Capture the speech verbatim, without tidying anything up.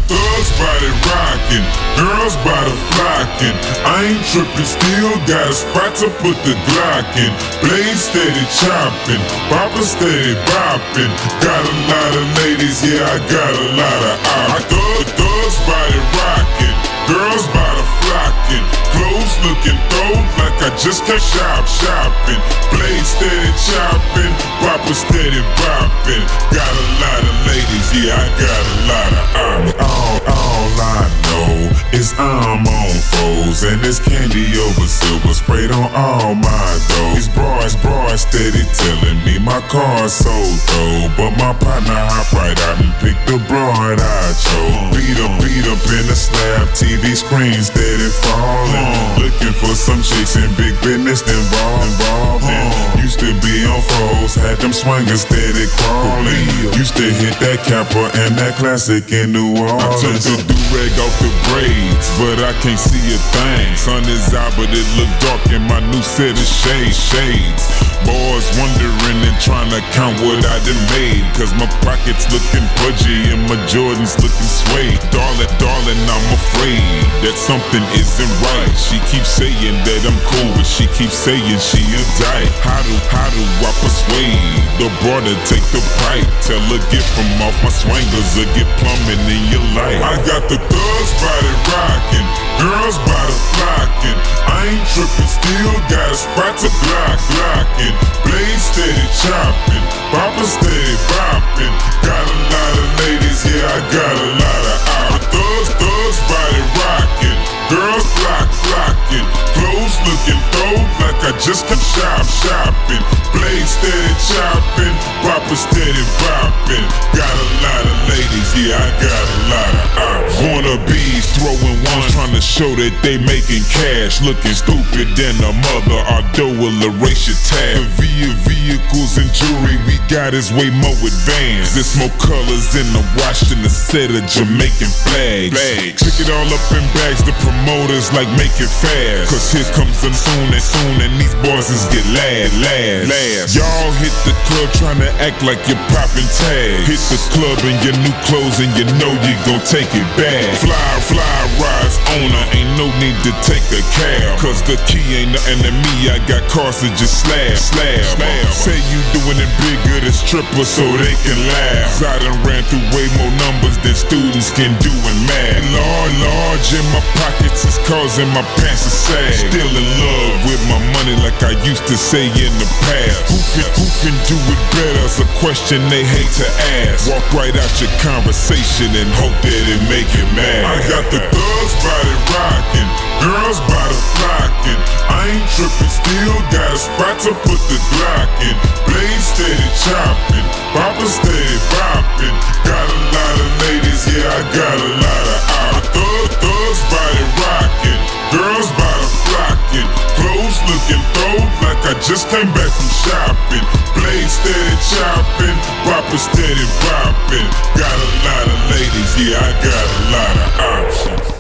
thugs body rockin', girls body flockin'. I ain't trippin', still got a spot to put the Glock in. Blade steady choppin', bopper steady boppin'. Got a lot of ladies, yeah, I got a lot of ops. Thug, thugs body rockin', girls body flockin'. Clothes looking dope like I just came shop shopping. Blade steady chopping, bopper steady bopping. Got a lot of ladies, yeah, I got a lot of ops. All, all I know is I'm on foes, and this candy over silver sprayed on all my dough. These bras, bras steady telling me my car's so throw, but my partner hop right out and pick the broad I chose. Beat up, beat up in the slab, T V screen steady falling. Looking for some chicks in big business involved, involved in. Used to be on foes, had them swingers steady crawling. Used to hit that Kappa and that classic in New Orleans. I took the do-rag off the braids, but I can't see a thing. Sun is out, but it look dark in my new set of shades. Shades. Boys wondering and trying to count what I done made, cause my pockets looking pudgy and my Jordans looking suede. Darling, darling, I'm afraid that something isn't right. She keeps saying that I'm cool, but she keeps saying she a dyke. How do, how do I persuade the broad to take the bite? Tell her get from off my swangers or get plumbing in your life. I got the thugs body rockin', girls body flockin'. I ain't trippin', still got a spot to Glock, glockin'. Blade steady choppin', bopper steady boppin'. Got a lot of ladies, yeah, I got a lot of ops. Thugs, thugs body rockin', girls flock, flockin'. Clothes looking dope like I just came shop shopping. Blade steady chopping, bopper steady bopping. Got a lot of ladies, yeah, I got a lot of ops. Wannabes throwing ones, trying to show that they making cash. Looking stupid than a mother, our dough will erase your tab. Via vehicles and jewelry we got is way more advanced. There's more colors in the watch than a set of Jamaican flags. Pick it all up in bags, the promoters like make it fast. Cause here comes the soon and soon, and these boys is get lad, lad, last. Y'all hit the club trying to act like you're popping tags. Hit the club in your new clothes and you know you gon' take it back. Fly, fly, rides owner, ain't no need to take a cab. Cause the key ain't nothing to me, I got cars to just slab, slab, slab. Say you doing it bigger than strippers so they can laugh. I done ran through way more numbers than students can do in math. Large, large in my pockets is causing my pants to sag. Still in love with my money like I used to say in the past. Who can, who can do it better is a question they hate to ask. Walk right out your conversation and hope that it make it mad. I got the thugs body rockin', girls body flockin'. I ain't trippin', still got a spot to put the Glock in. Blade steady choppin', bopper steady boppin'. Got a lot of ladies, yeah, I got a lot of ops. Thug, thugs body rockin', girls body flockin'. Clothes looking dope like I just came back from shopping. Blade steady chopping, bopper steady bopping. Got a lot of ladies, yeah, I got a lot of options.